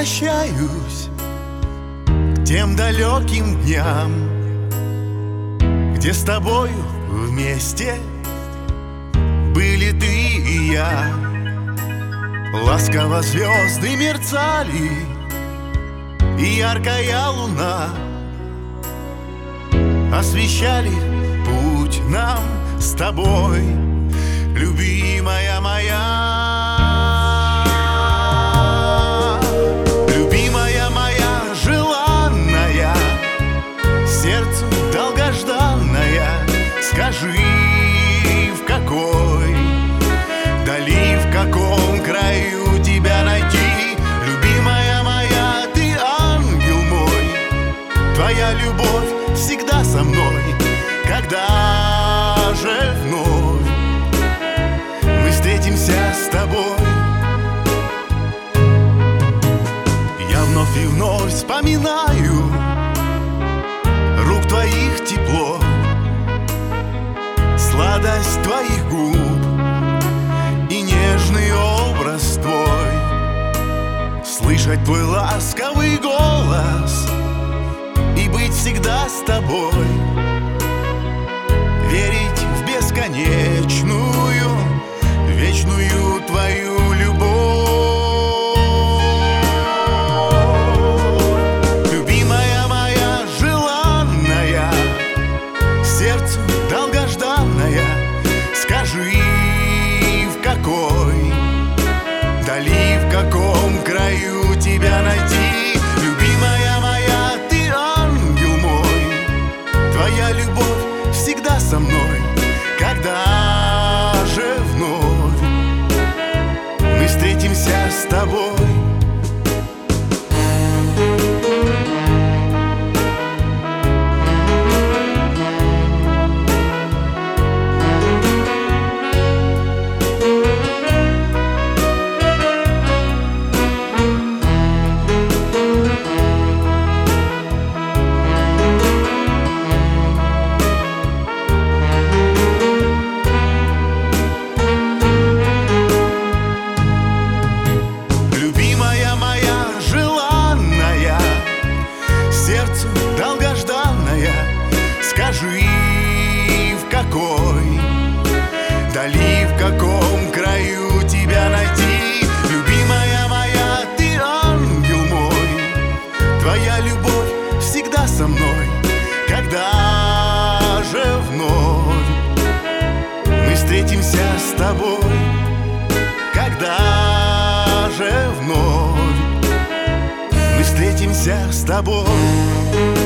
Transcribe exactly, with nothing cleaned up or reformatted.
возвращаюсь к тем далеким дням, где с тобою вместе были ты и я. Ласково звезды мерцали, и яркая луна освещали путь нам с тобой, любимая моя. Любимая моя, желанная, сердцу долгожданная, скажи, в какой дали, в каком краю тебя найти? Любимая моя, ты ангел мой, твоя любовь всегда со мной. Когда же вновь мы встретимся с тобой? Я вновь и вновь вспоминаю рук твоих тепло, сладость твоих губ и нежный образ твой. Слышать твой ласковый голос и быть всегда с тобой, верить в бесконечную, вечную твою любовь. Любимая моя, желанная, сердцу долгожданная, скажи, в какой дали, в каком краю тебя найти? Любимая моя, ты ангел мой, твоя любовь всегда со мной. Когда же вновь мы встретимся с тобой? Скажи, в какой дали, в каком краю тебя найти? Любимая моя, ты ангел мой, твоя любовь всегда со мной. Когда же вновь мы встретимся с тобой? Когда же вновь мы встретимся с тобой?